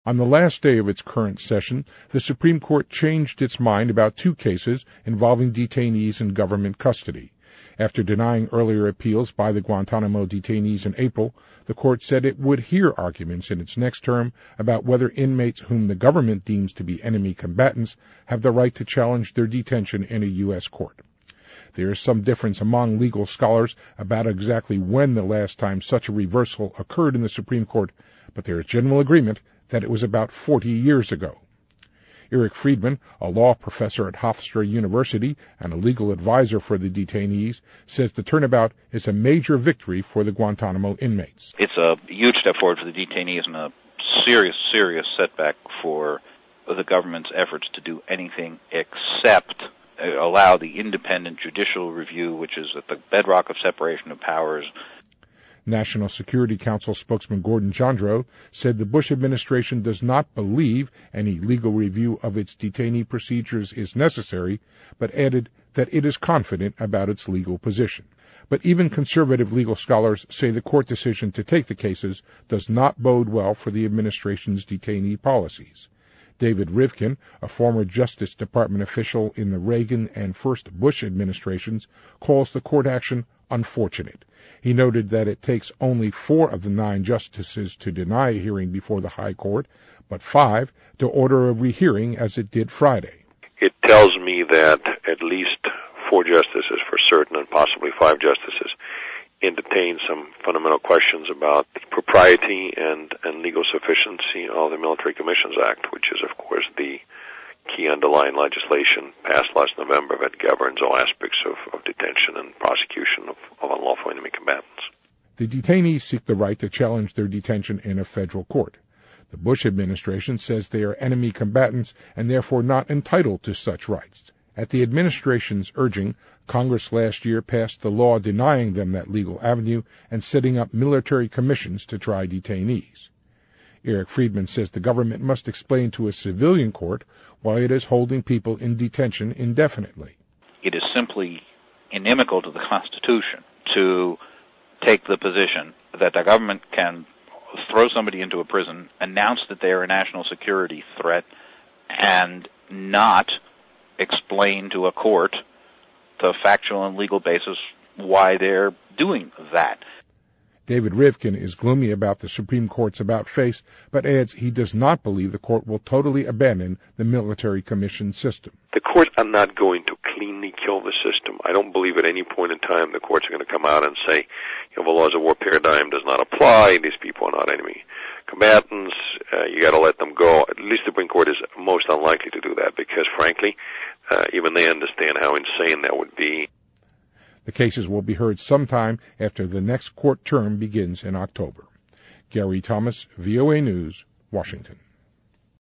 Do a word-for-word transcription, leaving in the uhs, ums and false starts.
On the last day of its current session, the Supreme Court changed its mind about two cases involving detainees in government custody. After denying earlier appeals by the Guantanamo detainees in April, the court said it would hear arguments in its next term about whether inmates whom the government deems to be enemy combatants have the right to challenge their detention in a U S court. There is some difference among legal scholars about exactly when the last time such a reversal occurred in the Supreme Court, but there is general agreement that it was about forty years ago. Eric Friedman, a law professor at Hofstra University and a legal advisor for the detainees, says the turnabout is a major victory for the Guantanamo inmates. It's a huge step forward for the detainees and a serious, serious setback for the government's efforts to do anything except allow the independent judicial review, which is at the bedrock of separation of powers. National Security Council spokesman Gordon Jandreau said the Bush administration does not believe any legal review of its detainee procedures is necessary, but added that it is confident about its legal position. But even conservative legal scholars say the court decision to take the cases does not bode well for the administration's detainee policies. David Rivkin, a former Justice Department official in the Reagan and first Bush administrations, calls the court action unfortunate. He noted that it takes only four of the nine justices to deny a hearing before the High Court, but five to order a rehearing as it did Friday. It tells me that at least four justices for certain and possibly five justices entertain some fundamental questions about the propriety and, and legal sufficiency of the Military Commissions Act, which is, of course, the key underlying legislation passed last November that governs all aspects of, of detention and prosecution of, of unlawful enemy combatants. The detainees seek the right to challenge their detention in a federal court. The Bush administration says they are enemy combatants and therefore not entitled to such rights. At the administration's urging, Congress last year passed the law denying them that legal avenue and setting up military commissions to try detainees. Eric Friedman says the government must explain to a civilian court why it is holding people in detention indefinitely. It is simply inimical to the Constitution to take the position that the government can throw somebody into a prison, announce that they are a national security threat, and not explain to a court the factual and legal basis why they're doing that. David Rivkin is gloomy about the Supreme Court's about-face, but adds he does not believe the court will totally abandon the military commission system. The courts are not going to cleanly kill the system. I don't believe at any point in time the courts are going to come out and say, you know, the laws of war paradigm does not apply, these people are not enemy combatants, uh, you got to let them go. At least the Supreme Court is most unlikely to do that because, frankly, uh, even they understand how insane that would be. The cases will be heard sometime after the next court term begins in October. Gary Thomas, V O A News, Washington.